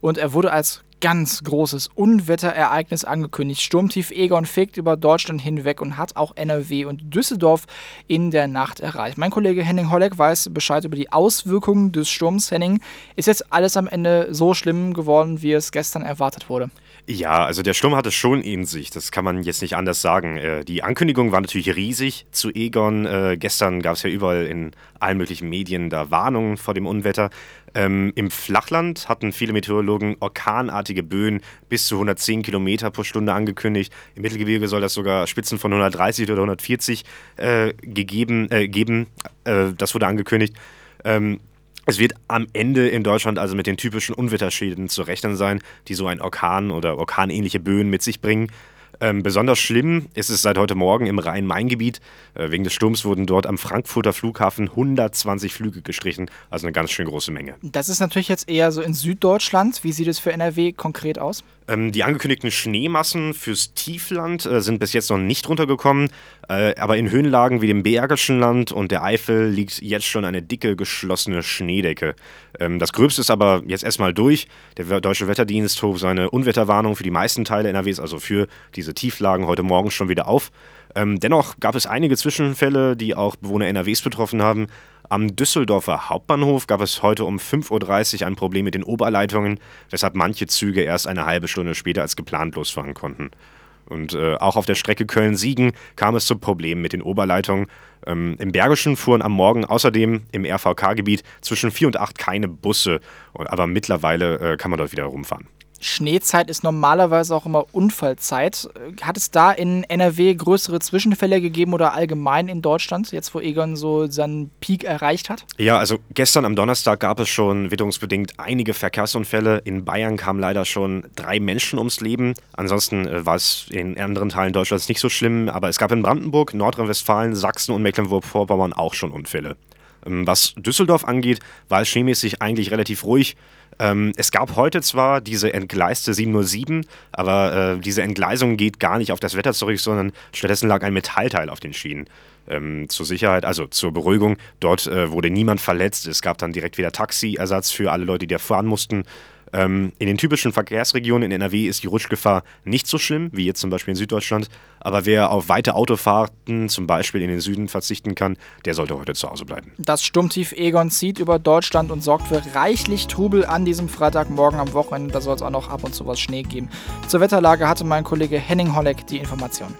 Und er wurde als ganz großes Unwetterereignis angekündigt. Sturmtief Egon fegt über Deutschland hinweg und hat auch NRW und Düsseldorf in der Nacht erreicht. Mein Kollege Henning Holleck weiß Bescheid über die Auswirkungen des Sturms. Henning, ist jetzt alles am Ende so schlimm geworden, wie es gestern erwartet wurde? Ja, also der Sturm hatte schon in sich, das kann man jetzt nicht anders sagen. Die Ankündigung war natürlich riesig zu Egon. Gestern gab es ja überall in allen möglichen Medien da Warnungen vor dem Unwetter. Im Flachland hatten viele Meteorologen orkanartige Böen bis zu 110 Kilometer pro Stunde angekündigt. Im Mittelgebirge soll das sogar Spitzen von 130 oder 140 geben. Das wurde angekündigt. Es wird am Ende in Deutschland also mit den typischen Unwetterschäden zu rechnen sein, die so ein Orkan oder orkanähnliche Böen mit sich bringen. Besonders schlimm ist es seit heute Morgen im Rhein-Main-Gebiet. Wegen des Sturms wurden dort am Frankfurter Flughafen 120 Flüge gestrichen, also eine ganz schön große Menge. Das ist natürlich jetzt eher so in Süddeutschland. Wie sieht es für NRW konkret aus? Die angekündigten Schneemassen fürs Tiefland sind bis jetzt noch nicht runtergekommen, aber in Höhenlagen wie dem Bergischen Land und der Eifel liegt jetzt schon eine dicke, geschlossene Schneedecke. Das Gröbste ist aber jetzt erstmal durch. Der Deutsche Wetterdienst hob seine Unwetterwarnung für die meisten Teile NRWs, also für diese Tieflagen, heute Morgen schon wieder auf. Dennoch gab es einige Zwischenfälle, die auch Bewohner NRWs betroffen haben. Am Düsseldorfer Hauptbahnhof gab es heute um 5:30 Uhr ein Problem mit den Oberleitungen, weshalb manche Züge erst eine halbe Stunde später als geplant losfahren konnten. Und auch auf der Strecke Köln-Siegen kam es zu Problemen mit den Oberleitungen. Im Bergischen fuhren am Morgen außerdem im RVK-Gebiet zwischen 4 und 8 keine Busse, aber mittlerweile kann man dort wieder rumfahren. Schneezeit ist normalerweise auch immer Unfallzeit. Hat es da in NRW größere Zwischenfälle gegeben oder allgemein in Deutschland, jetzt wo Egon so seinen Peak erreicht hat? Ja, also gestern am Donnerstag gab es schon witterungsbedingt einige Verkehrsunfälle. In Bayern kamen leider schon 3 Menschen ums Leben. Ansonsten war es in anderen Teilen Deutschlands nicht so schlimm. Aber es gab in Brandenburg, Nordrhein-Westfalen, Sachsen und Mecklenburg-Vorpommern auch schon Unfälle. Was Düsseldorf angeht, war es schneemäßig eigentlich relativ ruhig. Es gab heute zwar diese entgleiste 707, aber diese Entgleisung geht gar nicht auf das Wetter zurück, sondern stattdessen lag ein Metallteil auf den Schienen. Zur Sicherheit, also zur Beruhigung, dort wurde niemand verletzt. Es gab dann direkt wieder Taxiersatz für alle Leute, die da fahren mussten. In den typischen Verkehrsregionen in NRW ist die Rutschgefahr nicht so schlimm, wie jetzt zum Beispiel in Süddeutschland. Aber wer auf weite Autofahrten, zum Beispiel in den Süden, verzichten kann, der sollte heute zu Hause bleiben. Das Sturmtief Egon zieht über Deutschland und sorgt für reichlich Trubel an diesem Freitagmorgen am Wochenende. Da soll es auch noch ab und zu was Schnee geben. Zur Wetterlage hatte mein Kollege Henning Holleck die Information.